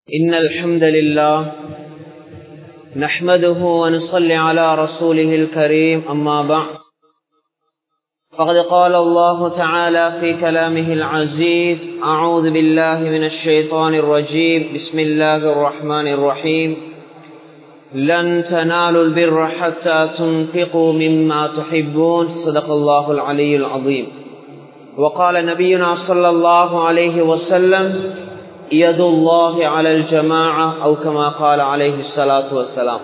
إن الحمد لله نحمده ونصلي على رسوله الكريم أما بعد فقد قال الله تعالى في كلامه العزيز أعوذ بالله من الشيطان الرجيم بسم الله الرحمن الرحيم لن تنالوا البر حتى تنفقوا مما تحبون صدق الله العلي العظيم وقال نبينا صلى الله عليه وسلم يد الله على الجماعة أو كما قال عليه الصلاة والسلام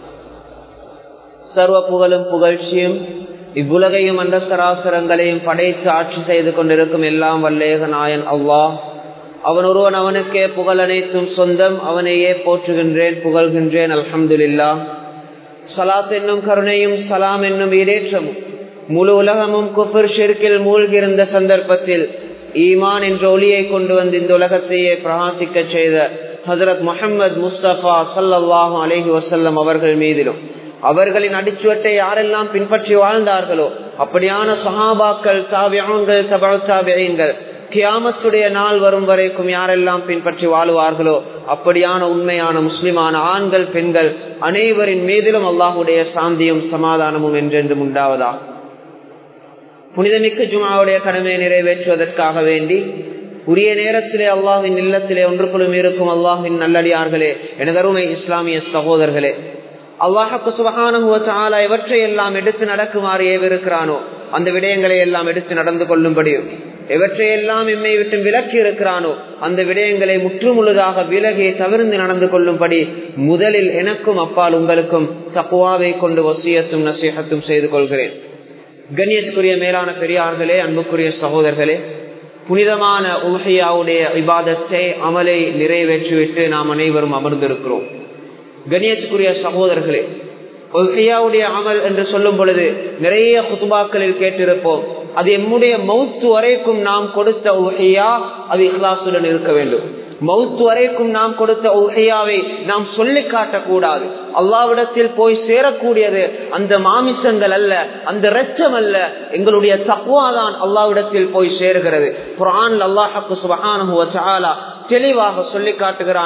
சர்வ புகழும் புகழ்ச்சியும் இவ்வுலகையும் அந்த சராசரங்களையும் படைத்து ஆட்சி செய்து கொண்டிருக்கும் எல்லாம் வல்லேக நாயன் அல்லாஹ் அவன் ஒருவன் அவனுக்கே புகழ் அனைத்தும் சொந்தம் அவனையே போற்றுகின்றேன் புகழ்கின்றேன் அல்ஹம்துலில்லாஹ் ஸலாத் என்னும் கருணையும் சலாம் என்னும் ஈடேற்றமும் முழு உலகமும் குஃப்ர் ஷிர்கில் மூழ்கியிருந்த சந்தர்ப்பத்தில் ஈமான் என்ற ஒளியை கொண்டு வந்து இந்த உலகத்தையே பிரகாசிக்க செய்த ஹஜ்ரத் முஹம்மது முஸ்தபா ஸல்லல்லாஹு அலைஹி வஸல்லம் அவர்கள் மீதிலும் அவர்களின் அடிச்சுவட்டை யாரெல்லாம் பின்பற்றி வாழ்ந்தார்களோ அப்படியான சஹாபாக்கள் தாபிஊன்கள் தபஉ தாபிஈன்கள் கியாமத்துடைய நாள் வரும் வரைக்கும் யாரெல்லாம் பின்பற்றி வாழுவார்களோ அப்படியான உண்மையான முஸ்லிமான ஆண்கள் பெண்கள் அனைவரின் மீதிலும் அல்லாஹ்வுடைய சாந்தியும் சமாதானமும் என்றென்றும் உண்டாவதா. புனிதமிக்க ஜும்ஆவுடைய கடமையை நிறைவேற்றுவதற்காக வேண்டி உரிய நேரத்திலே அல்லாஹ்வின் இல்லத்திலே ஒன்றுக்குள்ளும் இருக்கும் அல்லாஹ்வின் நல்லடியார்களே, எனதருமை இஸ்லாமிய சகோதரர்களே, அல்லாஹ் சுப்ஹானஹு வ தஆலா எவற்றையெல்லாம் எடுத்து நடக்குமாறு ஏவிருக்கிறானோ அந்த விடயங்களை எல்லாம் எடுத்து நடந்து கொள்ளும்படியும் எவற்றையெல்லாம் எம்மை விட்டு விலக்கி இருக்கிறானோ அந்த விடயங்களை முற்றுமுழுதாக விலகி தவிர்த்து நடந்து கொள்ளும்படி முதலில் எனக்கும் அப்பால் உங்களுக்கும் தக்வாவை கொண்டு வசியத்தும் நசீஹத்தும் செய்து கொள்கிறேன். கண்ணியத்துக்குரிய மேலான பெரியார்களே, அன்புக்குரிய சகோதரர்களே, புனிதமான உஹியாவுடைய இபாதத்தை அமலை நிறைவேற்றிவிட்டு நாம் அனைவரும் அமர்ந்திருக்கிறோம். கண்ணியத்துக்குரிய சகோதரர்களே, உஹியாவுடைய அமல் என்று சொல்லும் பொழுது நிறைய குதுபாக்களில் கேட்டிருப்போம். அது எம்முடைய மௌத்து வரைக்கும் நாம் கொடுத்த உஹியா அது இஹ்லாசுடன் இருக்க வேண்டும். மௌத்து வரைக்கும் நாம் கொடுத்த உஹியாவை நாம் சொல்லி காட்டக்கூடாது. அல்லாஹ்விடத்தில் போய் சேரக்கூடியது அந்த மாமிசங்கள் அல்ல, அந்த இரத்தம் அல்ல, எங்களுடைய தக்வா தான் அல்லாஹ்விடத்தில் போய் சேருகிறது. குர்ஆன்ல அல்லாஹ் சுப்ஹானஹு வ தஆலா தெளிவாக சொல்லி காட்டுகிறான்,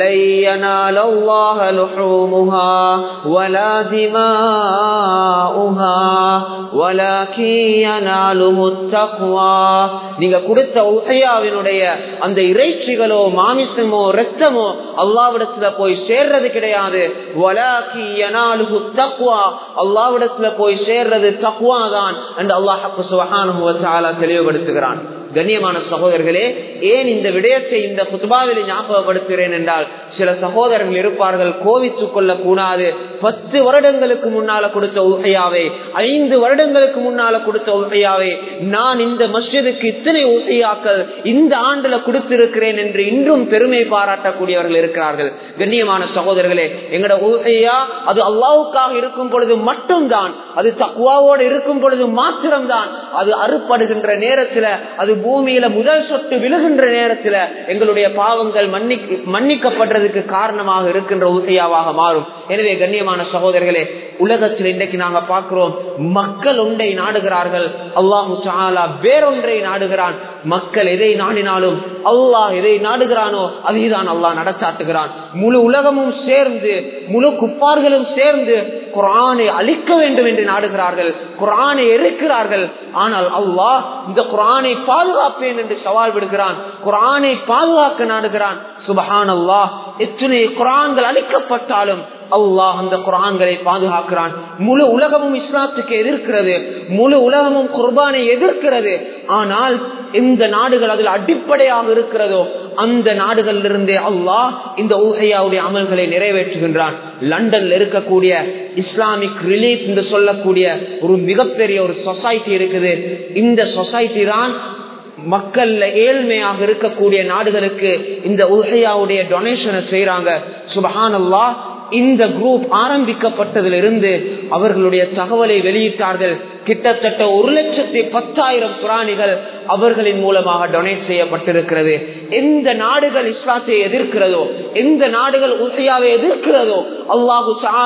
நீங்க கொடுத்த உஹியாவினுடைய அந்த இறைச்சிகளோ மாமிசமோ இரத்தமோ அல்லாஹ்விடத்துல போய் சேர்றது கிடையாது. அல்லாஹ்விடத்துல போய் சேர்றது தக்வா தான் என்று அல்லாஹ் சுப்ஹானஹு வ தஆலா தெளிவுபடுத்துகிறான். கண்ணியமான சகோதரர்களே, ஏன் இந்த விடயத்தை இந்த குத்பாவில் ஞாபகப்படுத்துகிறேன் என்றால், சில சகோதரர்கள் இருப்பார்கள் கோவித்துக் கொள்ள கூடாது. 10 வருடங்களுக்கு முன்னால கொடுத்த உஹியாவை, 5 வருடங்களுக்கு முன்னால கொடுத்த உஹியாவை நான் இந்த மஸ்ஜிதுக்கு இத்தனை உஹியாக்கள் இந்த ஆண்டுல கொடுத்திருக்கிறேன் என்று இன்றும் பெருமை பாராட்டக்கூடியவர்கள் இருக்கிறார்கள். கண்ணியமான சகோதரர்களே, எங்களோட உஹியா அது அல்லாஹ்வுக்காக இருக்கும் பொழுது மட்டும்தான், அது தக்வாவோடு இருக்கும் பொழுது மாத்திரம்தான். அது அறுப்படுகின்ற நேரத்துல, அது பூமியில முதல் சொட்டு விழுகின்ற நேரத்துல எங்களுடைய பாவங்கள் மன்னிக்கப்படுறதுக்கு காரணமாக இருக்கின்ற உஹியாவாக மாறும். எனவே கண்ணியமான சகோதரர்களே, உலகத்தில் இன்றைக்கு நாங்க பார்க்கிறோம், மக்கள் ஒன்றை நாடுகிறார்கள், அல்லாஹு தஆலா வேறொன்றை நாடுகிறான். மக்கள் எதை நாடினாலும் அல்லாஹ் எதை நாடுகிறானோ அதைதான் அல்லாஹ் நடத்தாட்டுகிறான். முழு உலகமும் சேர்ந்து, முழு குப்பார்களும் சேர்ந்து குர்ஆனை அழிக்க வேண்டும் என்று நாடுகிறார்கள், குர்ஆனை எரிக்கிறார்கள். ஆனால் அல்லாஹ் இந்த குர்ஆனை பாதுகாப்பேன் என்று சவால் விடுகிறான், குர்ஆனை பாதுகாக்க நாடுகிறான். சுப்ஹானல்லாஹ், எத்தனை குர்ஆன்கள் அழிக்கப்பட்டாலும் அல்லாஹ் அந்த குர்ஆன்களை பாதுகாக்கிறான். முழு உலகமும் இஸ்லாத்துக்கு எதிர்க்கிறது, முழு உலகமும் குர்பானை எதிர்க்கிறது. ஆனால் இந்த நாடுகள் அதில் அடிப்படையாக இருக்கிறதோ அந்த நாடுகளிலிருந்தே அல்லாஹ் இந்த உஹியாவுடைய அமல்களை நிறைவேற்றுகின்றான். லண்டன்ல இருக்கக்கூடிய இஸ்லாமிக் ரிலீஃப் என்று சொல்லக்கூடிய ஒரு மிகப்பெரிய ஒரு சொசைட்டி இருக்குது. இந்த சொசைட்டி தான் மக்கள்ல ஏழ்மையாக இருக்கக்கூடிய நாடுகளுக்கு இந்த உஹியாவுடைய டொனேஷனை செய்யறாங்க. சுப்ஹானல்லாஹ், இந்த குரூப் ஆரம்பிக்கப்பட்டதிலிருந்து அவர்களுடைய தகவலை வெளியிட்டார்கள். கிட்டத்தட்ட 1,10,000 குர்ஆன்கள் அவர்களின் மூலமாக டொனேட் செய்யப்பட்டிருக்கிறது. எந்த நாடுகள் இஸ்லாத்தை எதிர்க்கிறதோ, எந்த நாடுகள் உஹியாவை எதிர்க்கிறதோ, அல்லாஹு தஆலா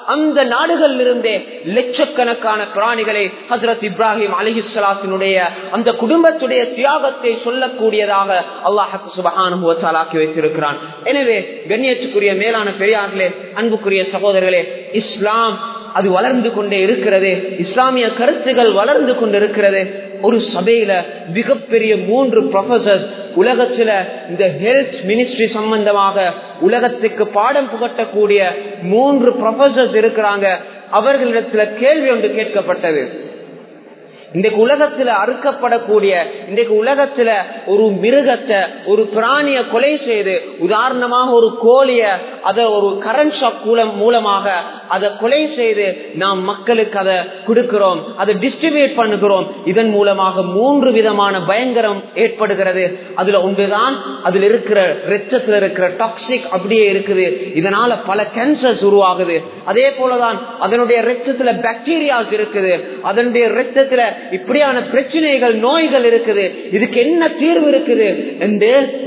அந்த நாடுகளில் இருந்தே லட்சக்கணக்கான பிராணிகளை ஹஜ்ரத் இப்ராஹிம் அலைஹிஸ்ஸலாத்தினுடைய அந்த குடும்பத்துடைய தியாகத்தை சொல்லக்கூடியதாக அல்லாஹ் சுப்ஹானஹு வ தஆலா ஆக்கி வைத்திருக்கிறான். எனவே கண்ணியத்துக்குரிய மேலான பெரியார்களே, அன்புக்குரிய சகோதரர்களே, இஸ்லாம் அது வளர்ந்து கொண்டே இருக்கிறது. இஸ்லாமிய கருத்துகள் வளர்ந்து கொண்டிருக்கிறது. ஒரு சபையில மிகப்பெரிய 3 ப்ரொஃபசர்ஸ் உலகத்துல இந்த ஹெல்த் மினிஸ்ட்ரி சம்பந்தமாக உலகத்துக்கு பாடம் புகட்டக்கூடிய 3 ப்ரொஃபசர்ஸ் இருக்கிறாங்க. அவர்களிடத்துல கேள்வி ஒன்று கேட்கப்பட்டது. இன்றைக்கு உலகத்துல அறுக்கப்படக்கூடிய, இன்றைக்கு உலகத்துல ஒரு மிருகத்தை, ஒரு பிராணிய கொலை செய்து, உதாரணமாக ஒரு கோழிய அதை ஒரு கரண்ட் ஷாக் மூலமாக அதை கொலை செய்து நாம் மக்களுக்கு அதை கொடுக்கிறோம், அதை டிஸ்ட்ரிபியூட் பண்ணுகிறோம். இதன் மூலமாக 3 விதமான பயங்கரம் ஏற்படுகிறது. அதுல ஒன்றுதான் அதில் இருக்கிற ரத்தத்தில் இருக்கிற டாக்ஸிக் அப்படியே இருக்குது. இதனால பல கேன்சர்ஸ் உருவாகுது. அதே போலதான் அதனுடைய ரத்தத்துல பாக்டீரியாஸ் இருக்குது, அதனுடைய ரத்தத்துல இப்படியான பிரச்சனைகள், நோய்கள் இருக்குது. இதுக்கு என்ன தீர்வு இருக்குது என்று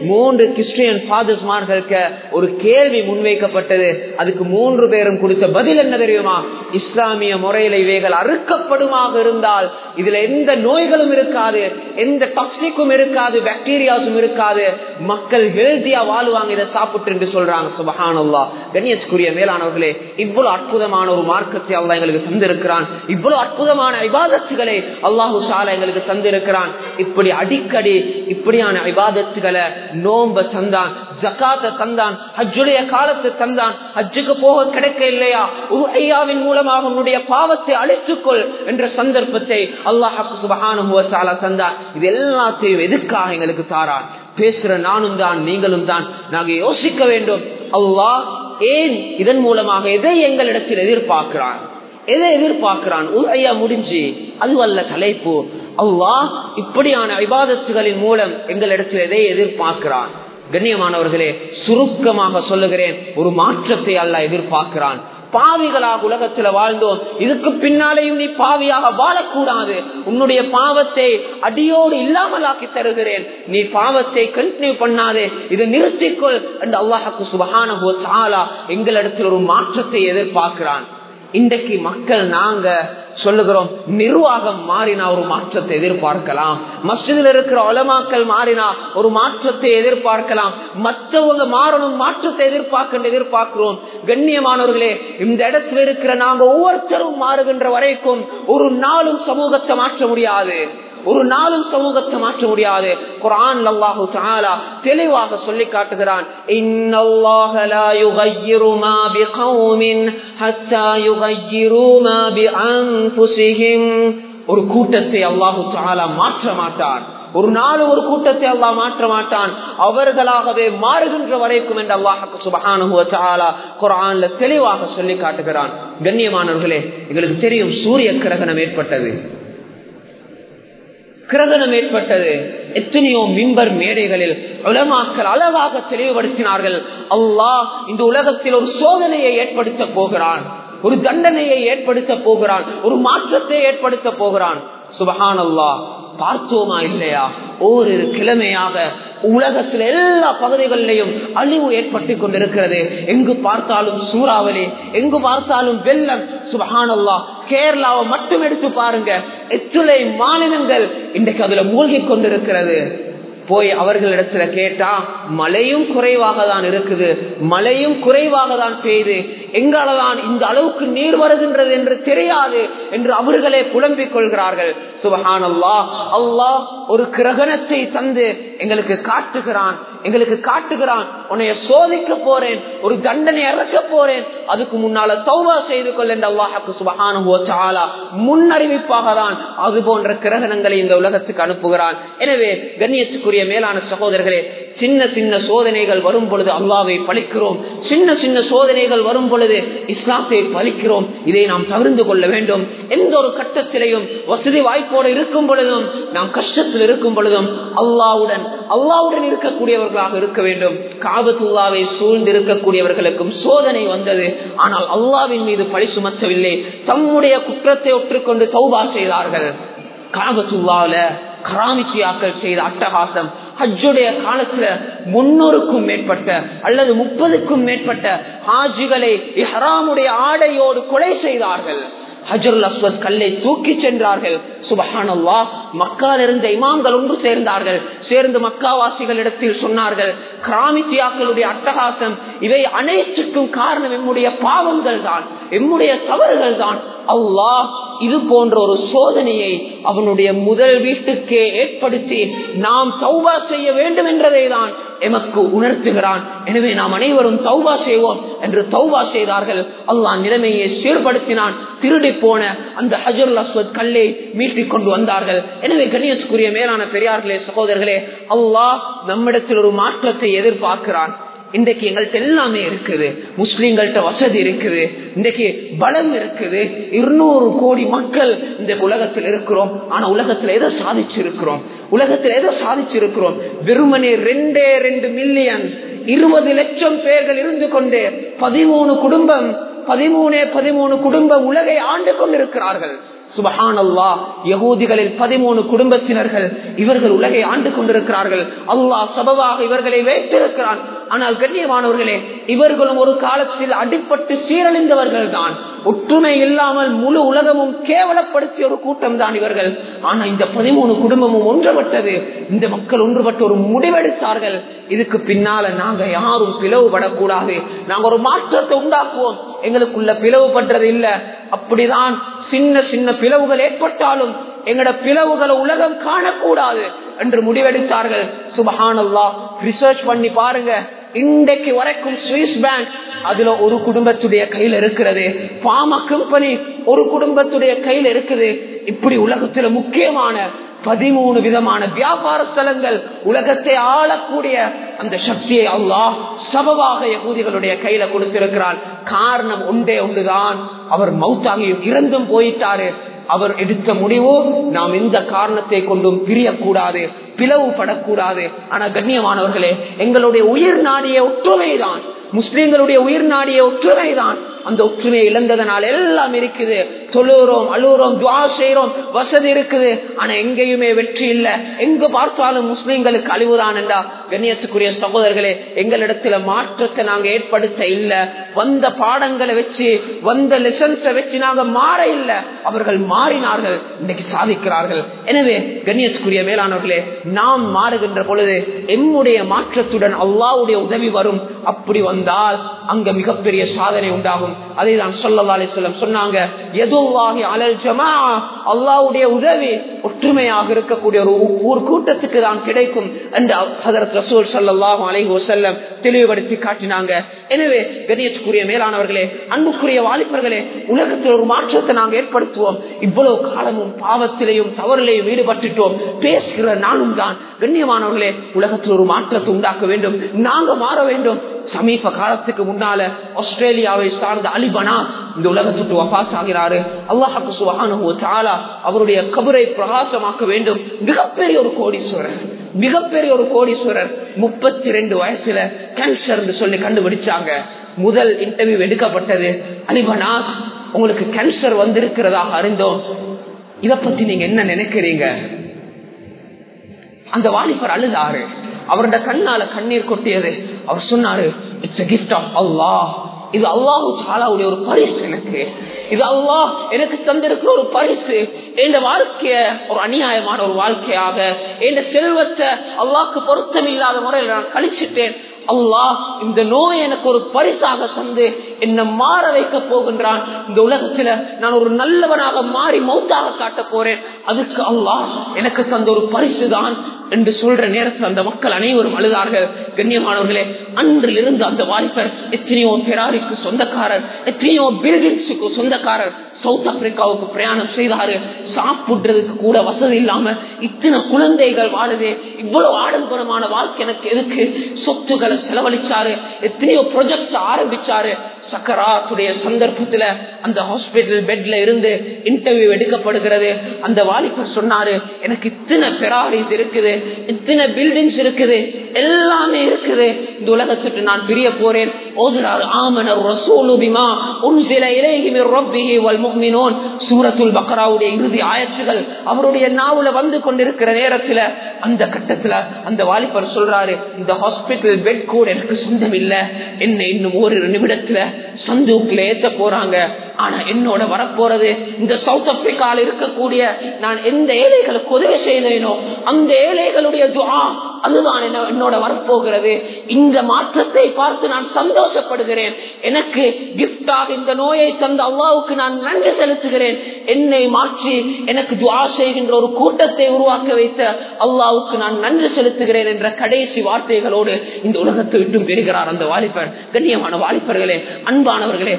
3 கிறிஸ்டியன் ஃபாதர்ஸ்மார்களுக்கு ஒரு கேள்வி முன்வைக்கப்பட்டது. அதுக்கு 3 பேரும் கொடுத்த பதில் என்ன தெரியுமா? இஸ்லாமிய முறையில் இவைகள் அறுக்கப்படுமாக இருந்தால் இதுல எந்த நோய்களும் இருக்காது, எந்த டாக்ஸிக்கும் இருக்காது, பாக்டீரியாஸும் இருக்காது, மக்கள் ஹெல்தியா வாழ்வாங்க இதை சாப்பிட்டு என்று சொல்றாங்க. சுப்ஹானல்லாஹ். கண்ணியத்துக்குரிய மேலானவர்களே, இவ்வளவு அற்புதமான ஒரு மார்க்கத்தை அல்லாஹ் எங்களுக்கு தந்திருக்கிறான். இவ்வளவு அற்புதமான இபாதத்துகளை அல்லாஹு தஆலா எங்களுக்கு தந்திருக்கிறான். இப்படி அடிக்கடி இப்படியான இபாதத்துகளை, நோன்ப தந்தான், ஜகாத்தை தந்தான், ஹஜ்ஜுடைய காலத்தை தந்தான். ஹஜ்ஜுக்கு போக கிடைக்க இல்லையா, உஹையாவின் மூலமாக உன்னுடைய பாவத்தை அழித்துக்கொள் என்ற சந்தர்ப்பத்தை அல்லாஹ் சுப்ஹானஹு வ தஆலா தந்தான். இது எல்லாத்தையும் எதுக்காக எங்களுக்கு தாரான்? பேசுற நானும் தான், நீங்களும் தான். நாங்க யோசிக்க வேண்டும், அல்லாஹ் ஏன் இதன் மூலமாக எதை எங்களிடத்தில் எதிர்பார்க்கிறான், எதை எதிர்பார்க்கிறான்? உஹையா முடிஞ்சு அதுவல்ல தலைப்பு. அல்லாஹ் இப்படியான இபாதத்துகளின் மூலம் எங்களிடத்தில் எதை எதிர்பார்க்கிறான்? கண்ணியமானவர்களே, சுருக்கமாக சொல்லுகிறேன், ஒரு மாற்றத்தை அல்லாஹ் எதிர்பார்க்கிறான். பாவிகளாக உலகத்துல வாழ்ந்தோம், இதுக்கு பின்னாலேயும் நீ பாவியாக வாழக்கூடாது. உன்னுடைய பாவத்தை அடியோடு இல்லாமலாக்கி தருகிறேன், நீ பாவத்தை கண்டினியூ பண்ணாதே, இதை நிறுத்திக்கொள் என்று அல்லாஹ் சுப்ஹானஹு வ தஆலா எங்களிடத்தில் ஒரு மாற்றத்தை எதிர்பார்க்கிறான். இன்றைக்கு மக்கள் நாங்க சொல்லுகிறோம், நிர்வாகம் மாறினா ஒரு மாற்றத்தை எதிர்பார்க்கலாம், மஸ்ஜிதில் இருக்கிற உலமாக்கள் மாறினா ஒரு மாற்றத்தை எதிர்பார்க்கலாம், மற்றவங்க மாறணும் மாற்றத்தை எதிர்பார்க்கிறோம். கண்ணியமானவர்களே, இந்த இடத்துல இருக்கிற நாங்க ஒவ்வொருத்தரும் மாறுகின்ற வரைக்கும் ஒரு நாளும் சமூகத்தை மாற்ற முடியாது, ஒரு நாளும் சமூகத்தை மாற்ற முடியாது. குர்ஆன்ல அல்லாஹ் தஆலா தெளிவாக சொல்லி காட்டுகிறான், இன்னல்லாஹ லா யுகையிரு மா பிகௌமின் ஹத்தா யுகையிரு மா பிஅன்ஃபுஸிஹிம். ஒரு கூட்டத்தை அல்லாஹ் தஆலா மாற்ற மாட்டான், ஒரு நாள் ஒரு கூட்டத்தை அல்லாஹ் மாற்ற மாட்டான், அவர்களாகவே மாறுகின்ற வரைக்கும் என்று அல்லாஹ் சுப்ஹானஹு வ தஆலா குர்ஆன்ல தெளிவாக சொல்லி காட்டுகிறான். கண்ணியமானவர்களே, எங்களுக்கு தெரியும் சூரிய கிரகணம் ஏற்பட்டது, எத்தனையோ மிம்பர் மேடைகளில் உலமாக்கள் அழகாக தெளிவுபடுத்தினார்கள். அல்லாஹ் இந்த உலகத்தில் ஒரு சோதனையை ஏற்படுத்த போகிறான், ஒரு தண்டனையை ஏற்படுத்த போகிறான், ஒரு மாற்றத்தை ஏற்படுத்த போகிறான். சுப்ஹானல்லாஹ். பார்த்தோமா இல்லையா, ஓரிரு கிழமையாக உலகத்தில் எல்லா பகுதிகளிலையும் அழிவு ஏற்பட்டுக் கொண்டிருக்கிறது. எங்கு பார்த்தாலும் சூறாவளி, எங்கு பார்த்தாலும் வெள்ளம். சுப்ஹானல்லாஹ். கேரளாவை மட்டும் எடுத்து பாருங்க, எத்தனை மாநிலங்கள் இன்றைக்கு அதுல மூழ்கி கொண்டிருக்கிறது. போய் அவர்களிடத்துல கேட்டா மழையும் குறைவாக தான் இருக்குது, மழையும் குறைவாக தான் பெய்யுது, எங்களால்தான் இந்த அளவுக்கு நீர் வருகின்றது என்று தெரியாது என்று அவர்களே புலம்பிக் கொள்கிறார்கள். சுப்ஹானல்லாஹ். அல்லாஹ் ஒரு கிரகணத்தை தந்து எங்களுக்கு காட்டுகிறான், உன்னைய சோதிக்க போறேன், ஒரு தண்டனை இறக்க போறேன், அதுக்கு முன்னால தௌபா செய்து கொள் என்று அல்லாஹ் சுப்ஹானஹு வ தஆலா முன்னறிவிப்பாக தான் அது போன்ற கிரகணங்களை இந்த உலகத்துக்கு அனுப்புகிறான். எனவே கண்ணியத்துக்குரிய மேலான சகோதரர்களே, சின்ன சின்ன சோதனைகள் வரும் பொழுது அல்லாஹ்வை பழிக்கிறோம், சின்ன சின்ன சோதனைகள் வரும் பொழுது இஸ்லாத்தை பழிக்கிறோம். இதை நாம் தவிர்த்து கொள்ள வேண்டும். எந்த ஒரு கட்டத்திலையும் வசதி வாய்ப்போடு இருக்கும் பொழுதும், நாம் கஷ்டத்தில் இருக்கும் பொழுதும் அல்லாஹ்வுடன் இருக்கக்கூடியவர்களாக இருக்க வேண்டும். காபத்துல்லாவை சூழ்ந்து இருக்கக்கூடியவர்களுக்கும் சோதனை வந்தது, ஆனால் அல்லாஹ்வின் மீது பழி சுமத்தவில்லை, தம்முடைய குற்றத்தை ஒற்றுக்கொண்டு தௌபா செய்தார்கள். காபத்துல்லால கராமிச்சியாக்கள் செய்த அட்டகாசம், ஹஜ்ஜுடைய காலத்துல 300க்கும் மேற்பட்ட அல்லது 30க்கும் மேற்பட்ட ஹாஜிகளை இஹ்ராமுடைய ஆடையோடு கொலை செய்தார்கள். ஹஜ்ருல் அஸ்வத் கல்லை தூக்கி சென்றார்கள். சுப்ஹானல்லாஹ். மக்கால் இருந்த இமாம்கள் ஒன்று சேர்ந்து மக்காவாசிகளிடத்தில் சொன்னார்கள், கிராமித்தியாக்களுடைய அட்டகாசம் இவை அனைத்துக்கும் காரணம் எம்முடைய பாவங்கள் தான், எம்முடைய தவறுகள் தான். அல்லாஹ் இது போன்ற ஒரு சோதனையை அவனுடைய முதல் வீட்டுக்கே ஏற்படுத்தி நாம் தௌபா செய்ய வேண்டும் என்றதை தான் எமக்கு உணர்த்துகிறான். எனவே நாம் அனைவரும் தௌபா செய்வோம் என்று தௌபா செய்தார்கள். அல்லாஹ் நிலைமையை சீர்படுத்தினான். திருடி போன அந்த ஹஜ்ருல் அஸ்வத் கல்லை மீட்டிக் கொண்டு வந்தார்கள். எனவே கண்ணியத்துக்குரிய மேலான பெரியார்களே, சகோதரர்களே, அல்லாஹ் நம்மிடத்தில் ஒரு மாற்றத்தை எதிர்பார்க்கிறான். இன்றைக்கு எங்கள்கிட்ட எல்லாமே இருக்குது, முஸ்லிம்கள்ட்ட வசதி இருக்குது, இன்றைக்கு பலம் இருக்குது, 200 கோடி மக்கள் இந்த உலகத்தில் இருக்கிறோம். ஆனா உலகத்தில் எதை சாதிச்சிருக்கிறோம்? வெறுமனே 2 மில்லியன் 20 லட்சம் பேர்கள் இருந்து கொண்டு 13 குடும்பம் உலகை ஆண்டு கொண்டிருக்கிறார்கள். சுப்ஹானல்லாஹ். யகூதிகளில் 13 குடும்பத்தினர்கள் இவர்கள் உலகை ஆண்டு கொண்டிருக்கிறார்கள். அல்லாஹ் சபபாக இவர்களை வைத்திருக்கிறான். ஆனால் கண்ணியமானவர்களே, இவர்களும் ஒரு காலத்தில் அடிப்பட்டு சீரழிந்தவர்கள் தான். ஒற்றுமை இல்லாமல் முழு உலகமும் கேவலப்படுத்திய ஒரு கூட்டம் தான் இவர்கள். ஆனா இந்த 13 குடும்பமும் ஒன்றுபட்டது. இந்த மக்கள் ஒன்றுபட்டு ஒரு முடிவெடுத்தார்கள், இதுக்கு பின்னால நாங்க யாரும் பிளவுபடக்கூடாது, நாங்க ஒரு மாற்றத்தை உண்டாக்குவோம், எங்களுக்குள்ள பிளவுபடுறது இல்ல. அப்படிதான் சின்ன சின்ன பிளவுகள் ஏற்பட்டாலும் எங்கட பிளவுகளை உலகம் காணக்கூடாது என்று முடிவெடுத்தார்கள். சுப்ஹானல்லாஹ். ரிசர்ச் பண்ணி பாருங்க, இன்றைக்கு வரைக்கும் சுவிஸ் பேங்க் அதுல ஒரு குடும்பத்துடைய கையில் இருக்கிறது, பாமா கம்பெனி ஒரு குடும்பத்துடைய கையில் இருக்குது. இப்படி உலகத்துல முக்கியமான 13 விதமான வியாபார ஸ்தலங்கள், உலகத்தை ஆளக்கூடிய அந்த சக்தியை அல்லாஹ் சபபாக யகூதிகளுடைய கையில கொடுத்திருக்கிறான். காரணம் ஒன்றுதான், அவர் மௌத்தாகி இறந்தும் போயிட்டாரு. அவர் எடுத்த முடிவு, நாம் எந்த காரணத்தை கொண்டும் பிரியக்கூடாது, பிளவுபடக்கூடாது. ஆனா கண்ணியமானவர்களே, எங்களுடைய உயிர் நாடிய ஒற்றுமைதான், முஸ்லிம்களுடைய உயிர் நாடிய ஒற்றுமைதான். அந்த ஒற்றுமையை இழந்ததனால் எல்லாம் இருக்குது. தொழுகிறோம், அழுகிறோம், துஆ செய்யறோம், வசதி இருக்குது, ஆனா எங்கேயுமே வெற்றி இல்ல. எங்க பார்த்தாலும் முஸ்லிம்களுக்கு அழிவுதான் என்றா கண்ணியத்துக்குரிய சகோதரர்களே, எங்களிடத்துல மாற்றத்தை நாங்க ஏற்படுத்த இல்ல. வந்த பாடங்களை வச்சு, வந்த லெசன்ஸை வச்சு நாங்க மாற இல்ல. அவர்கள் மாறினார்கள், இன்னைக்கு சாதிக்கிறார்கள். எனவே கண்ணியத்துக்குரிய மேலானவர்களே, நாம் மாறுகின்ற பொழுது எம்முடைய மாற்றத்துடன் அல்லாஹ்வுடைய உதவி வரும். அப்படி வந்தால் அங்க மிகப்பெரிய சாதனை உண்டாகும். அதைதான் ஸல்லல்லாஹு அலைஹி வஸல்லம் சொன்னாங்க, யதுல்லாஹி அலல் ஜமாஅ, அல்லாஹ்வுடைய உதவி ஒற்றுமையாக இருக்கக்கூடிய ஒரு கூட்டத்துக்கு தான் கிடைக்கும் என்று ஹஜ்ரத் ரசூல் ஸல்லல்லாஹு அலைஹி வஸல்லம் தெளிவுபடுத்தி காட்டினாங்க. எனவே கண்ணியத்துக்குரிய மேலானவர்களே, அன்புக்குரிய வாலிபர்களே, உலகத்தில் ஒரு மாற்றத்தை நாங்கள் ஏற்படுத்துவோம். இவ்வளவு காலமும் பாவத்திலையும் தவறிலையும் ஈடுபட்டுட்டோம், பேசுகிற நானும் தான். கண்ணியமானவர்களே, உலகத்தில் ஒரு மாற்றத்தை உண்டாக்க வேண்டும், நாங்க மாற வேண்டும். சமீப காலத்துக்கு முன்னால ஆஸ்திரேலியாவை சார்ந்த அலிபனா இந்த உலகத்துக்கு வஃபாத் ஆகிறாரு. அல்லாஹ் சுப்ஹானஹு வ தஆலா அவருடைய கபரை பிரகாசமாக்க வேண்டும். மிகப்பெரிய ஒரு கோடீஸ்வரர், 32 வயசுல கேன்சர் சொல்லி கண்டுபிடிச்சாங்க. முதல் இன்டர்வியூ எடுக்கப்பட்டது, அலிபனா உங்களுக்கு கேன்சர் வந்திருக்கிறதாக அறிந்தோம், இத பத்தி நீங்க என்ன நினைக்கிறீங்க? அந்த வாலிபர் அழுதாரு, அவருடைய கண்ணால கண்ணீர் கொட்டியது. அவர் சொன்னாரு, it's a gift of Allah, இது அல்லாஹ் தஆலாவுடைய ஒரு பரிசு, இது அல்லாஹ் எனக்கு தந்திருக்கிற ஒரு பரிசு. என் வாழ்க்கைய ஒரு அநியாயமான ஒரு வாழ்க்கையாக, என் செல்வத்தை அல்லாஹ்க்கு பொருத்தம் இல்லாத முறையில் நான் கழிச்சிட்டேன். அல்லாஹ் இந்த நோயை எனக்கு ஒரு பரிசாக தந்து என்ன மாற வைக்க போகின்றான். இந்த உலகத்துல நான் ஒரு நல்லவனாக மாறி மௌத்தாக காட்ட போறேன். அதுக்கு அல்லாஹ் எனக்கு தந்த ஒரு பரிசு தான் என்று சொல்ற நேரத்தில் அந்த மக்கள் அனைவரும் அழுதார்கள். கண்ணியமானவர்களே, அன்றில் இருந்து அந்த வாலிபர் எத்தனையோ பெராரிக்கு சொந்தக்காரர், எத்தனையோ பில்டிங்ஸுக்கு சொந்தக்காரர். சவுத் ஆப்பிரிக்காவுக்கு பிரயாணம் செய்தாரு. சாப்பிடுறதுக்கு கூட வசதி இல்லாம இத்தனை குழந்தைகள் வாழுது, இவ்வளவு ஆடம்பரமான வாழ்க்கை எனக்கு எதுக்கு? சொத்துக்களை செலவழிச்சாரு, எத்தனையோ ப்ராஜெக்ட் ஆரம்பிச்சாரு. சக்கராத்துடைய சந்தர்ப்பத்துல அந்த ஹாஸ்பிட்டல் பெட்ல இருந்து இன்டர்வியூ எடுக்கப்படுகிறது. அந்த வாலிபர் சொன்னாரு, எனக்கு இத்தனை பெராரிஸ் இருக்குது, இத்தனை பில்டிங்ஸ் இருக்குது, எல்லாமே இருக்குது, இந்த உலகத்துக்கு நான் பிரிய போறேன், ஓதுறார் ஆமன ரசூலு பிமா உன்சில இலைஹி மிர் ரப்பிஹி வல் முஃமினூன். சூரத்துல் பக்ராவுடைய இறுதி ஆயத்துகள் அவருடைய நாவுல வந்து கொண்டிருக்கிற நேரத்துல அந்த கட்டத்துல அந்த வாலிபர் சொல்றாரு, இந்த ஹாஸ்பிட்டல் பெட் கூட எனக்கு சொந்தம் இல்ல, என்ன இன்னும் ஒரு நிமிடத்துல சந்தூக்குல ஏத்த போறாங்க. ஆனா என்னோட வரப்போறது இந்த சவுத் ஆப்பிரிக்கால இருக்கக்கூடிய நான் எந்த ஏழைகளுக்கு உதவி செய்தேனோ அந்த ஏழைகளுடைய துஆ, அதுதான் என்னோட வரப்போகிறது. இந்த மாற்றத்தை பார்த்து நான் சந்தோஷப்படுகிறேன். எனக்கு கிஃப்டாக இந்த நோயை தந்த அல்லாஹ்வுக்கு நான் நன்றி செலுத்துகிறேன். என்னை மாற்றி எனக்கு துஆ செய்கின்ற ஒரு கூட்டத்தை உருவாக்க வைத்த அல்லாஹ்வுக்கு நான் நன்றி செலுத்துகிறேன் என்ற கடைசி வார்த்தைகளோடு இந்த உலகத்தை விட்டு பெறுகிறார் அந்த வாலிபர். கண்ணியமான வாலிபர்களே, அன்பானவர்களே,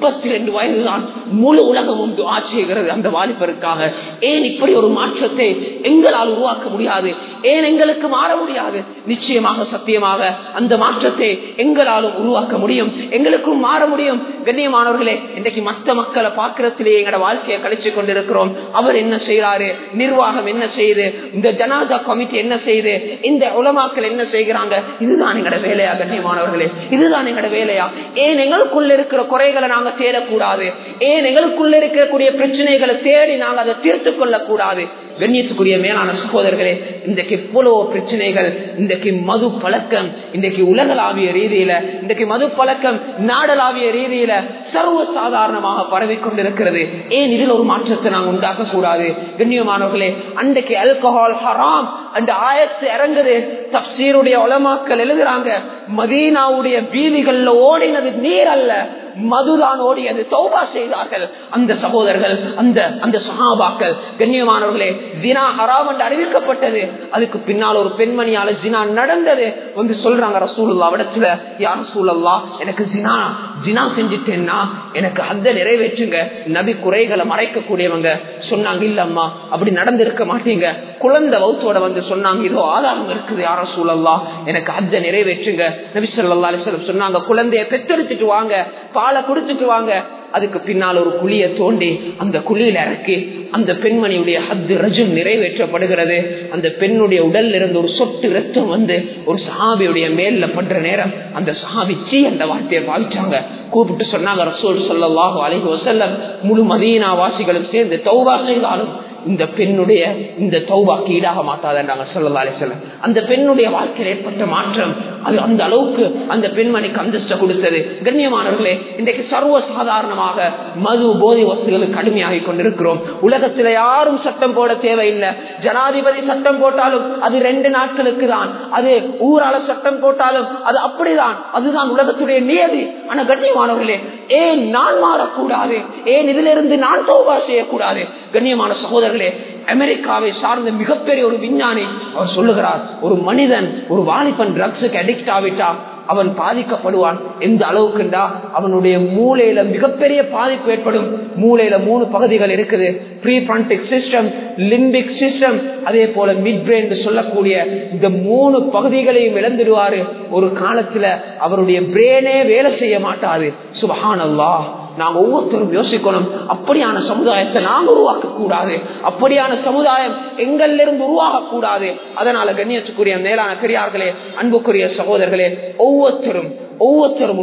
32 வயதுதான் முழு உலகமும் துஆ செய்கிறது அந்த வாலிபருக்காக. ஏன் இப்படி ஒரு மாற்றத்தை எங்களால் உருவாக்க முடியாது? ஏன் எங்களுக்கு மாற முடியாது? நிச்சயமாக சத்தியமாக அந்த மாற்றத்தை எங்களாலும் உருவாக்க முடியும், எங்களுக்கும் மாற முடியும். கண்ணியமானவர்களே, இன்றைக்கு மற்ற மக்களை பார்க்கிறதுலேயே எங்களோட வாழ்க்கையை கழிச்சு கொண்டிருக்கிறோம். அவர் என்ன செய்யறாரு, நிர்வாகம் என்ன செய்யுது, இந்த ஜனாதா கமிட்டி என்ன செய்யுது, இந்த உலமாக்கள் என்ன செய்கிறாங்க, இதுதான் எங்களோட வேலையா? கண்ணியமானவர்களே, இதுதான் எங்களோட வேலையா? ஏன் எங்களுக்குள்ள இருக்கிற குறைகளை நாங்க தேடக்கூடாது? ஏன் எங்களுக்குள்ள இருக்கக்கூடிய பிரச்சனைகளை தேடி நாங்க அதை தீர்த்து கொள்ளக்கூடாது? கண்ணியத்துக்குரிய மேலான சகோதரர்களே, இன்றைக்கு எவ்வளவு பிரச்சனைகள், இன்றைக்கு மது பழக்கம், இன்றைக்கு உலகளாவிய ரீதியில, இன்றைக்கு மது பழக்கம் நாடளாவிய ரீதியில சர்வ சாதாரணமாக பரவி கொண்டிருக்கிறது. ஏன் இதில் ஒரு மாற்றத்தை நாங்கள் உண்டாக்க கூடாது? கண்ணியமானவர்களே, அன்றைக்கு ஆல்கஹால் ஹராம் அந்த ஆயத்து இறங்குது. தஃப்சீருடைய உலமாக்கள் எழுதுறாங்க, மதீனாவுடைய வீதிகள்ல ஓடினது நீர் அல்ல, மதுதான் ஓடியது. தௌபா செய்தார்கள் அந்த சகோதரர்கள், அந்த சஹாபாக்கள். கண்ணியமானவர்களே, ஜினா ஹராம் என்று அறிவிக்கப்பட்டது. அதுக்கு பின்னால் ஒரு பெண்மணியால ஜினா நடந்தது. வந்து சொல்றாங்க ரசூலுல்லாஹ் இடத்துல, யா ரசூலல்லாஹ், எனக்கு ஜினா செஞ்சிட்டேன்னா எனக்கு அந்த நிறைவேற்றுங்க. நபி குறைகளை மறைக்க கூடியவங்க சொன்னாங்க, இல்லம்மா அப்படி நடந்திருக்க மாட்டீங்க. குழந்தை வௌத்தோட வந்து சொன்னாங்க, இதோ ஆதாரம் இருக்குது யா ரசூலல்லாஹ், எனக்கு அந்த நிறைவேற்றுங்க. நபி ஸல்லல்லாஹு அலைஹி வஸல்லம் சொன்னாங்க, குழந்தைய பெற்றெடுத்துட்டு வாங்க, பாலை குடிச்சிட்டு வாங்க. அதுக்கு பின்னால் ஒரு குழியை தோண்டி அந்த குழியில இறக்கி அந்த பெண்மணியுடைய ஹத்து ரஜும் நிறைவேற்றப்படுகிறது. அந்த பெண்ணுடைய உடல்ல இருந்து ஒரு சொட்டு ரத்தம் வந்து ஒரு சஹாபியுடைய மேல்ல பண்ற நேரம் அந்த சஹாபி சீ அந்த வார்த்தையை பாவிச்சாங்க. கூப்பிட்டு சொன்னாங்க, ரசூல் ஸல்லல்லாஹு அலைஹி வஸல்லம் முழு மதீனா வாசிகளும் சேர்ந்து தௌபா செய்தாலும் இந்த பெண்ணுடைய இந்த தௌபாக்கு ஈடாக மாட்டாதுன்றாங்க ஸல்லல்லாஹு அலைஹி வஸல்லம். அந்த பெண்ணுடைய வாழ்க்கையில் ஏற்பட்ட மாற்றம் அது அந்த அளவுக்கு அந்த பெண்மணிக்கு அந்தஸ்தை கொடுத்தது. கண்ணியமானவர்களே, இன்றைக்கு சர்வ சாதாரணமாக மது போதை வஸ்துகளுக்கு அடிமையாகி கொண்டிருக்கிறோம். உலகத்தில் யாரும் சட்டம் போட தேவையில்லை. ஜனாதிபதி சட்டம் போட்டாலும் அது 2 நாட்களுக்கு தான், அது ஊரால சட்டம் போட்டாலும் அது அப்படிதான், அதுதான் உலகத்துடைய நியதி. ஆனா கண்ணியமானவர்களே, ஏன் நான் மாறக்கூடாது? ஏன் இதிலிருந்து நான் தௌபா செய்யக்கூடாது? கண்ணியமான சகோதரர்களே, அமெரிக்காவை சார்ந்த மிகப்பெரிய ஒரு விஞ்ஞானி அவர் சொல்லுகிறார், ஒரு மனிதன் ஒரு வாலிபன் ட்ரக்ஸுக்கு அடிக்ட் ஆகிட்டா அவன் பாதிக்கப்படுவான். எந்த அளவுக்குண்டா அவனுடைய மூளையில மிகப்பெரிய பாதிப்பு ஏற்படும். மூளையில 3 பகுதிகள் இருக்குது, pre frontal system, limbic system, அதே போல மிட் பிரெயின் சொல்லக்கூடிய இந்த 3 பகுதிகளையும் இழந்துடுவாரு. ஒரு காலத்துல அவருடைய பிரெயினே வேலை செய்ய மாட்டாரு. சுப்ஹானல்லாஹ். நாங்க ஒவ்வொருத்தரும் யோசிக்கணும், அப்படியான சமுதாயத்தை நாங்க உருவாக்க கூடாது, அப்படியான சமுதாயம் எங்களிலிருந்து உருவாக கூடாது. அதனால கண்ணியத்துக்குரிய மேலான பெரியார்களே, அன்புக்குரிய சகோதரர்களே, ஒவ்வொருத்தரும்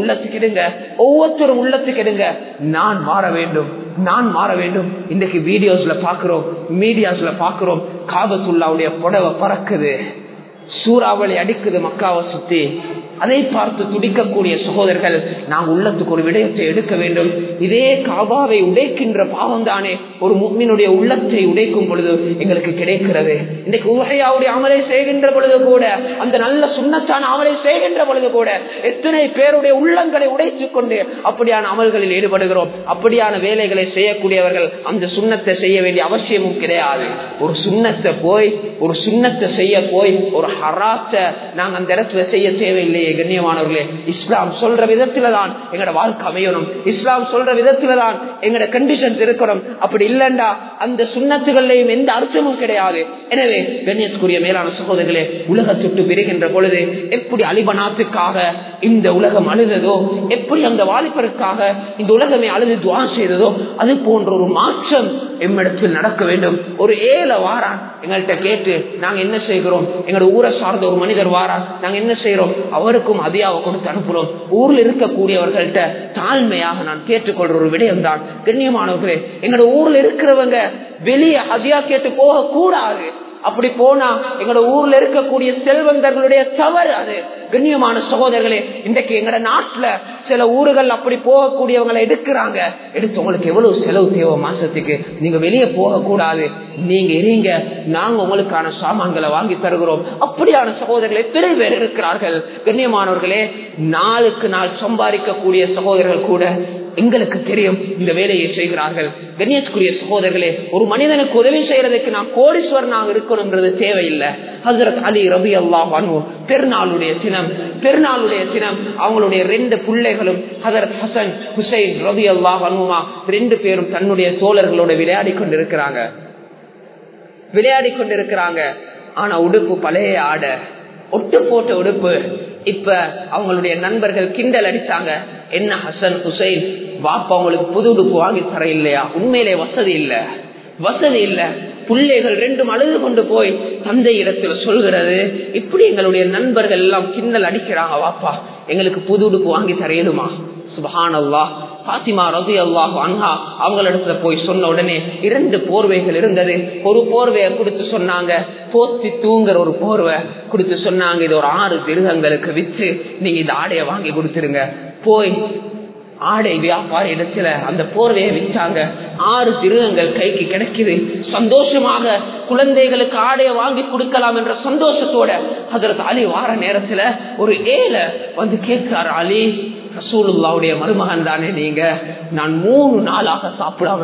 உள்ளத்துக்கு எடுங்க, நான் மாற வேண்டும், நான் மாற வேண்டும். இன்றைக்கு வீடியோஸ்ல பாக்குறோம், மீடியாஸ்ல பாக்குறோம், காபத்துல்லாவுடைய புடவை பறக்குது, சூறாவளி அடிக்குது மக்காவை சுத்தி. அதை பார்த்து துடிக்கக்கூடிய சகோதரர்கள், நாங்கள் உள்ளத்துக்கு ஒரு விடயத்தை எடுக்க வேண்டும். இதே காபாவை உடைக்கின்ற பாவம் தானே ஒரு முஃமினுடைய உள்ளத்தை உடைக்கும் பொழுது எங்களுக்கு கிடைக்கிறது. இன்றைக்கு உஹையாவுடைய அமலை செய்கின்ற பொழுது கூட, அந்த நல்ல சுன்னத்தான அமலை செய்கின்ற பொழுது கூட எத்தனை பேருடைய உள்ளங்களை உடைத்துக் கொண்டு அப்படியான அமல்களில் ஈடுபடுகிறோம். அப்படியான வேலைகளை செய்யக்கூடியவர்கள் அந்த சுன்னத்தை செய்ய வேண்டிய அவசியமும் கிடையாது. ஒரு சுன்னத்தை செய்ய போய் ஒரு ஹராத்தை நாங்கள் அந்த இடத்துல செய்ய தேவையில்லையே. கண்ணியமானவர்களே, இஸ்லாம் சொல்ற விதத்துல தான் எங்களோட வாழ்க்கை அமையணும், இஸ்லாம் சொல்ற விதத்துல தான் எங்களோட கண்டிஷன்ஸ் இருக்கணும். அப்படி இல்லண்டா அந்த சுன்னத்துகள்லையும் எந்த அர்த்தமும் கிடையாது. எனவே கண்ணியத்துக்குரிய மேலான சகோதரர்களே, உலகத்துட்டு விரிகின்ற பொழுது எப்படி அலிபனாத்துக்காக இந்த உலகம் அழுததோ, எப்படி அந்த வாலிபருக்காக இந்த உலகமே அழுது துஆ செய்ததோ, அது போன்ற ஒரு மாற்றம் எம்மிடத்தில் நடக்க வேண்டும். ஒரு ஏழை வாரான், எங்கள்கிட்ட கேட்டு நாங்க என்ன செய்கிறோம், எங்களோட ஊரை சார்ந்த ஒரு மனிதர் வாரா, நாங்க என்ன செய்யறோம், அவருக்கும் அதியாவை கொடுத்து அனுப்புறோம். ஊர்ல இருக்கக்கூடியவர்கள்ட்ட தாழ்மையாக நான் கேட்டுக்கொள்ற ஒரு விடயம் தான், கண்ணியமானவர்களே, எங்களோட ஊர்ல இருக்கிறவங்க வெளியே அதியா கேட்டு போக கூடாது. அப்படி போனா எங்களோட ஊர்ல இருக்கக்கூடிய செல்வந்தர்களுடைய தவறு அது. கண்ணியமான சகோதரர்களே, இன்றைக்கு எங்கட நாட்டுல சில ஊர்கள் அப்படி போகக்கூடியவங்களை எடுக்கிறாங்க. எடுத்து உங்களுக்கு எவ்வளவு செலவு தேவை மாசத்துக்கு, நீங்க வெளியே போக கூடாது, நீங்க இருங்க, நாங்க உங்களுக்கான சாமான்களை வாங்கி தருகிறோம். அப்படியான சகோதரர்கள் எத்தனை பேர் இருக்கிறார்கள். கண்ணியமானவர்களே, நாளுக்கு நாள் சம்பாதிக்கக்கூடிய சகோதரர்கள் கூட எங்களுக்கு தெரியும் இந்த வேலையை செய்கிறார்கள். கண்ணியத்துக்குரிய சகோதரர்களே, ஒரு மனிதனுக்கு உதவி செய்யறதுக்கு நான் கோடீஸ்வரனாக இருக்கணும்ன்றது தேவையில்லை. ஹஜ்ரத் அலி ரலியல்லாஹு அன்ஹு பெருநாளுடைய தினம் அவங்களுடைய 2 பிள்ளைகளும் ஹஜ்ரத் ஹசன் ஹுசைன் ரலியல்லாஹு அன்ஹுமா 2 பேரும் தன்னுடைய தோழர்களோட விளையாடி கொண்டிருக்கிறாங்க. ஆனா உடுப்பு பழைய ஆடை, ஒட்டு போட்ட உடுப்பு. இப்ப அவங்களுடைய நண்பர்கள் கிண்டல் அடித்தாங்க, என்ன ஹசன் ஹுசைன் வாப்பா அவங்களுக்கு புது உடுப்பு வாங்கி தர இல்லையா? உண்மையிலே வசதி இல்ல. பிள்ளைகள் 2 அழுது கொண்டு போய் தந்தை இடத்துல சொல்கிறது, இப்படி எங்களுடைய நண்பர்கள் எல்லாம் கிண்டல் அடிக்கிறாங்க, வாப்பா எங்களுக்கு புது உடுப்பு வாங்கி தரையிடுமா? சுப்ஹானல்லாஹ். பாத்திமா ரலியல்லாஹு அன்ஹா அவங்களிடத்துல போய் சொன்ன உடனே 2 போர்வைகள் இருந்தது. ஒரு போர்வையை கொடுத்து சொன்னாங்க, போத்தி தூங்குற ஒரு போர்வை கொடுத்து சொன்னாங்க, இது ஒரு 6 திர்ஹங்களுக்கு விற்று நீங்க இந்த ஆடையை வாங்கி கொடுத்துருங்க. போய் ஆடை வியாபார இடத்துல அந்த போர்வையை விற்றாங்க. 6 திர்ஹங்கள் கைக்கு கிடைக்குது. சந்தோஷமாக குழந்தைகளுக்கு ஆடையை வாங்கி கொடுக்கலாம் என்ற சந்தோஷத்தோட ஹஜ்ரத் அலி வார நேரத்துல ஒரு ஏழை வந்து கேட்கிறார், அலி ரசூலுல்லாஹ்வுடைய மருமகன் தானே நீங்க? நான் 3 நாளாக சாப்பிடாம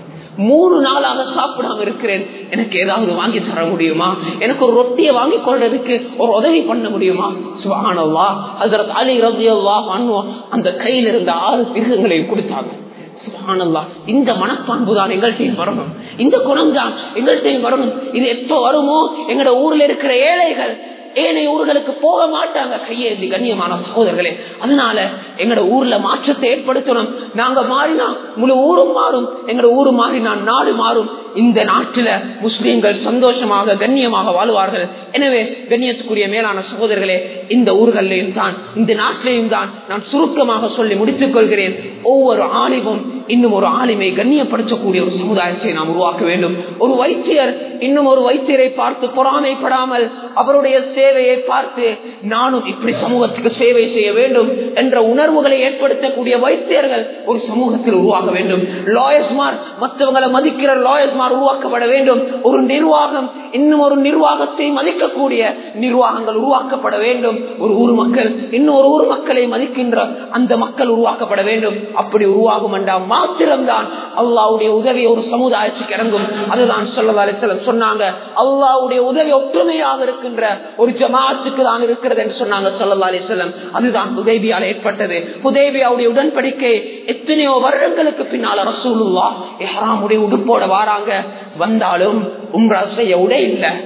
இருக்கிறேன், எனக்கு ஏதாவது வாங்கி தர முடியுமா? எனக்கு ஒரு ரொட்டியை வாங்கி கொள்றதுக்கு ஒரு உதவி பண்ண முடியுமா? சுப்ஹானல்லாஹ். ஹஜ்ரத் அலி ரலியல்லாஹு அன்ஹு அந்த கையில் இருந்த 6 திர்ஹங்களை கொடுத்தாங்க. சுப்ஹானல்லாஹ். இந்த மனப்பான்பு தான் எங்கள்கிட்ட வரணும், இந்த குணம் தான் எங்கள்கிட்ட வரணும். இது எப்ப வருமோ எங்கட ஊர்ல இருக்கிற ஏழைகள் ஏனைய ஊர்களுக்கு போக மாட்டாங்க கையேந்தி. கண்ணியமான சகோதரர்களே, அதனால எங்கட ஊர்ல மாற்றத்தை ஏற்படுத்தணும். நாங்க மாறினா முழு ஊரும் மாறும், எங்கட ஊரு மாறினா நாடு மாறும். இந்த நாட்டில முஸ்லீம்கள் சந்தோஷமாக கண்ணியமாக வாழ்வார்கள். எனவே கண்ணியத்துக்குரிய மேலான சகோதரர்களே, இந்த ஊர்களிலையும் தான் இந்த நாட்டிலையும் தான் நான் சுருக்கமாக சொல்லி முடித்துக் கொள்கிறேன். ஒவ்வொரு ஆலிமும் இன்னும் ஒரு ஆலிமை கண்ணியப்படுத்தக்கூடிய ஒரு சமுதாயத்தை நாம் உருவாக்க வேண்டும். ஒரு வைத்தியர் இன்னும் ஒரு வைத்தியரை பார்த்து பொறாமைப்படாமல் அவருடைய சேவையை பார்த்து நானும் இப்படி சமூகத்துக்கு சேவை செய்ய வேண்டும் என்ற உணர்வுகளை ஏற்படுத்தக்கூடிய வைத்தியர்கள் ஒரு சமூகத்தில் உருவாக வேண்டும். லாயர்ஸ்மார், மற்றவங்களை மதிக்கிற லாயர்ஸ்மார் உருவாக்கப்பட வேண்டும். ஒரு நிர்வாகம் இன்னும் ஒரு நிர்வாகத்தை மதிக்கக்கூடிய நிர்வாகங்கள் உருவாக்கப்பட வேண்டும். ஒரு ஊர் மக்கள் இன்னும் ஒரு ஊர் மக்களை மதிக்கின்ற அந்த மக்கள் உருவாக்கப்பட வேண்டும். அப்படி உருவாகும் என்றால் மாத்திரம்தான் அல்லாஹ்வுடைய உதவி ஒரு சமுதாயத்துக்கு இறங்கும். அதுதான் ஸல்லல்லாஹு அலைஹி வஸல்லம் சொன்னாங்க, அல்லாஹ்வுடைய உதவி ஒற்றுமையாக இருக்கின்ற ஒரு ஜமாஅத்துக்கு தான் இருக்கிறது என்று சொன்னாங்க ஸல்லல்லாஹு அலைஹி வஸல்லம். அதுதான் ஹுதைபியால ஏற்பட்டது. ஹுதைபியாவுடைய உடன்படிக்கை எத்தனையோ வருடங்களுக்கு பின்னால ரசூலுல்லாஹ் இஹ்ராமுடைய உடுப்போட வாராங்க. வந்தாலும் உம்ரா செய்ய உடை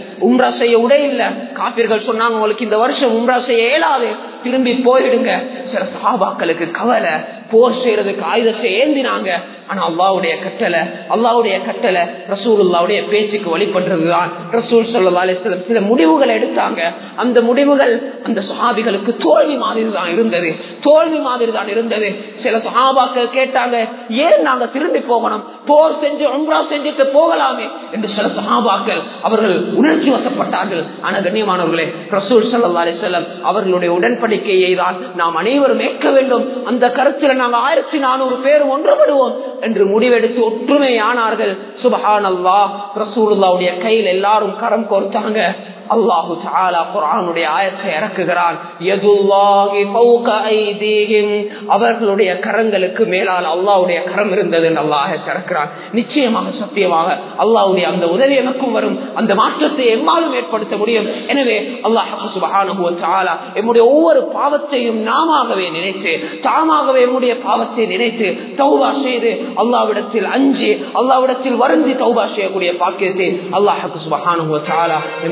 இல்ல. காபிர்கள் சொன்னாங்க, உங்களுக்கு இந்த வருஷம் உம்ரா செய்ய இயலாது, திரும்பி போயிடுங்க. சில சஹாபாக்களுக்கு கவலை, போர் செய்யறதுக்கு ஆயுதத்தை ஏந்தினாங்க. ஆனா அல்லாஹ்வுடைய கட்டளை ரசூலுல்லாஹ்வுடைய பேச்சுக்கு வழிபடுறதுதான். ரசூல் ஸல்லல்லாஹு அலைஹி வஸல்லம் சில முடிவுகளை எடுத்தாங்க. அந்த முடிவுகள் அந்த சஹாபிகளுக்கு தோல்வி மாதிரி தான் இருந்தது. சில சஹாபாக்கள் கேட்டாங்க, ஏன் நாங்க திரும்பி போகணும், போர் செஞ்சு உம்ரா செஞ்சுட்டு போகலாமே என்று சில சஹாபாக்கள் அவர்கள் உணர்ச்சி வசப்பட்டார்கள். ஆனா கண்ணியமானவர்களே, ரசூல் ஸல்லல்லாஹு அலைஹி வஸல்லம் அவர்களுடைய உடன்படிக்கையை தான் நாம் அனைவரும் ஏற்க வேண்டும். அந்த கருத்துல நாங்கள் 1400 பேரும் ஒன்றுபடுவோம் என்று முடிவெடுத்து ஒற்றுமையானார்கள். சுப்ஹானல்லாஹ். ரசூலுல்லாஹ்வுடைய கையில் எல்லாரும் கரம் கோர்த்தாங்க. அல்லாஹு தஆலா குர்ஆனுடைய ஆயத்தை இறக்குகிறான், யதுல்லாஹி ஃபௌக ஐதீஹிம், அவர்களுடைய கரங்களுக்கு மேலால் அல்லாஹ்வுடைய கரம் இருந்தது என்று அல்லாஹ் ஆயத்தை இறக்குறான். நிச்சயமாக சத்தியமாக அல்லாஹ்வுடைய அந்த உதவி எனக்கும் வரும், அந்த மாற்றத்தை எம்மாலும் ஏற்படுத்த முடியும். எனவே அல்லாஹ் சுப்ஹானஹு வ தஆலா நம்முடைய ஒவ்வொரு பாவத்தையும் நாமாகவே நினைத்து, தாமாகவே நம்முடைய பாவத்தை நினைத்து தௌபா செய்து அல்லாஹ்விடத்தில் அஞ்சி அல்லாஹ்விடத்தில் வருந்தி தௌபா செய்யக்கூடிய பாக்கியத்தை அல்லாஹ் சுப்ஹானஹு வ தஆலா நம் அனைவரும்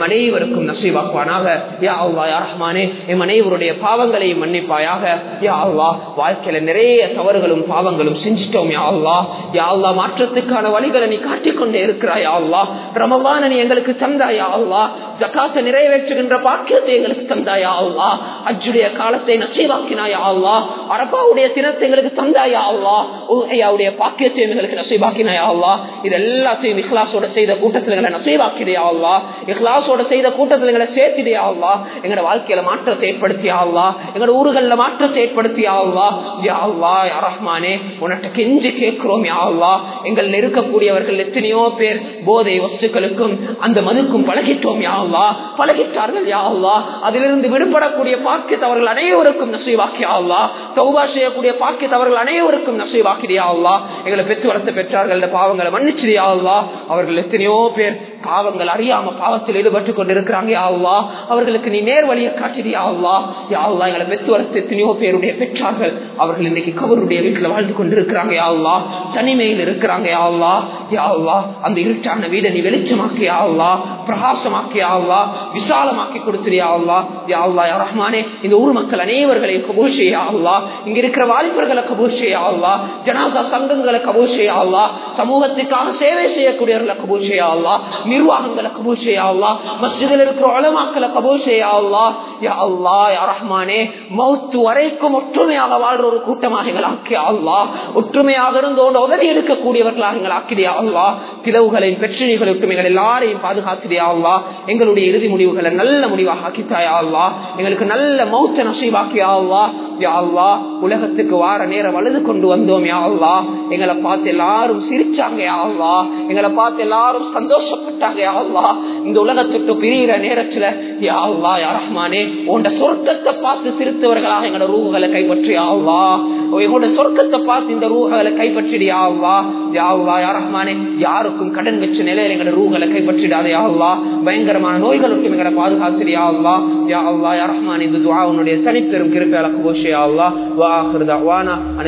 அனைவருக்கும் நசீபாக்குவானாக. யா அல்லாஹ் யா ரஹ்மானே எம் அனைவருடைய பாவங்களையும் மன்னிப்பாயாக. யா அல்லாஹ் வாழ்க்கையில நிறைய தவறுகளும் பாவங்களும் செஞ்சிட்டோம். யா அல்லாஹ் யா அல்லாஹ் மாற்றத்துக்கான வழிகளை நீ காட்டிக்கொண்டே இருக்கிறாய். யா அல்லாஹ் ரமலானை நீ எங்களுக்கு தந்தாய். யா அல்லாஹ் ஜகாத்தை நிறைவேற்றுகின்ற பாக்கியத்தை எங்களுக்கு தந்தாய். யா அல்லாஹ் ஹஜ்ஜுடைய காலத்தை நசீபாக்கினாய். யா அல்லாஹ் அரபாவுடைய தினத்தை எங்களுக்கு தந்தாய். யா அல்லாஹ் உஹ்யாவுடைய பாக்கியத்தை எங்களுக்கு நசீபாக்கினாய். யா அல்லாஹ் இது எல்லாத்தையும் இக்லாஸோட செய்த கூட்டத்தில் எங்களை நசீபாக்கிடு. யா அல்லாஹ் இக்லாஸோட செய்த கூட்டத்தில் எங்களை சேர்த்திடு. யா அல்லாஹ் எங்களோட வாழ்க்கையில மாற்றத்தை ஏற்படுத்தி. யா அல்லாஹ் எங்களோட ஊர்களில் மாற்றத்தை ஏற்படுத்தி. யா அல்லாஹ் யா அல்லாஹ் யா ரஹ்மானே உன்கிட்ட கெஞ்சி கேட்கிறோம். யா அல்லாஹ் எங்கள் இருக்கக்கூடியவர்கள் எத்தனையோ பேர் போதை வஸ்துக்களுக்கும் அந்த மதுக்கும் பழகிட்டோம். யா அல்லாஹ் பழகிட்டார்கள். யா அல்லாஹ் அதிலிருந்து விடுபடக்கூடிய பாக்கியத்தை அவர்கள் அனைவருக்கும் நசீபாக்கி. யா அல்லாஹ் தௌபா செய்யக்கூடிய பாக்கியத்தை அவர்கள் அனைவருக்கும் நசீபாக்கி. யா அல்லாஹ் எங்களை பெற்று வளர்த்த பெற்றார்கள் பாவங்களை மன்னிச்சு. யா அல்லாஹ் அவர்கள் எத்தனையோ பேர் பாவங்கள் அறியாம பாவத்தில் ஈடுபட்டுக் கொண்டிருக்கிறாங்க. யா அல்லாஹ் அவர்களுக்கு நீ நேர் வழியை காட்டிடு. யா அல்லாஹ் யா அல்லாஹ் எங்களை பெற்று வளர்த்த எத்தனையோ பேருடைய பெற்றார்கள் அவர்கள் இன்னைக்கு கபருடைய வீட்டுல வாழ்ந்து கொண்டிருக்கிறாங்க. யா அல்லாஹ் தனிமையில் இருக்கிறாங்க. யா அல்லாஹ் யா அல்லாஹ் அந்த இருட்டான வீடை நீ வெளிச்சமாக்கி. யா அல்லாஹ் பிரகாசமாக்கி. யா அல்லாஹ் விசாலமாக்கி கொடுத்துரு. யா அல்லாஹ் யா அல்லாஹ் யா ரஹ்மானே இந்த ஊர் மக்கள் அனைவர்களையும் கபூல் செய்ய. யா அல்லாஹ் இங்க இருக்கிற வாலிபர்களை கபூல் செய்ய. யா அல்லாஹ் ஜனாஸா சங்கங்களை கபூல் செய்ய. யா அல்லாஹ் சமூகத்துக்காக சேவை செய்யக்கூடியவர்களை கபூல் செய்ய. யா அல்லாஹ் நிர்வாகங்களை கபூல் செய்ய. யா அல்லாஹ் மஸ்ஜிதில் இருக்கிற உலமாக்களை கபூல் செய்ய. யா அல்லாஹ் யா அல்லாஹ் யா ரஹ்மானே மௌத் வரைக்கும் ஒற்றுமையாக வாழ்ற ஒரு கூட்டமாக எங்களை ஆக்கி. யா அல்லாஹ் ஒற்றுமையாக இருந்தோடு உதவி எடுக்கக்கூடியவர்களாக எங்களை ஆக்கிடு. யா அல்லாஹ் பிளவுகளின் பிரச்சனைகள் ஒற்றுமைகள் எல்லாரையும் பாதுகாத்து. யா அல்லாஹ் எங்களுடைய இறுதி முடிவுகளை நல்ல முடிவாக ஆக்கித்தா. யா அல்லாஹ் எங்களுக்கு நல்ல மௌத்த நசீபாக்கி. யா அல்லாஹ் யா அல்லாஹ் உலகத்துக்கு வார நேரம் வலது கொண்டு வந்தோம். யா அல்லாஹ் எங்களை பார்த்து எல்லாரும் சிரிச்சாங்க. யா அல்லாஹ் எங்களை பார்த்து எல்லாரும் சந்தோஷப்பட்டாங்க. யா அல்லாஹ் இந்த உலகத்துக்கு பிரிகிற நேரத்துல யா அல்லாஹ் யா ரஹ்மானே உன்ட சொர்க்கத்தை பார்த்து சிரித்தவர்களாக எங்களோட ரூஹுகளை கைப்பற்றி. யா அல்லாஹ் உங்களோட சொர்க்கத்தை பார்த்து இந்த ரூஹுகளை கைப்பற்றிடு. யா அல்லாஹ் யா அல்லாஹ் யா ரஹ்மானே யாருக்கும் கடன் வச்ச நிலையில எங்களோட ரூஹுகளை கைப்பற்றிடாதே. யா அல்லாஹ் பயங்கரமான நோய்களுக்கும் எங்களை பாதுகாத்து. யா அல்லாஹ் யா அல்லாஹ் யா ரஹ்மானே இந்த துஆ உன்னுடைய தனிப்பெரும் கிருபையால கபூல் செய்ய. யா அல்லாஹ் வா ஆகிரு தஅவானா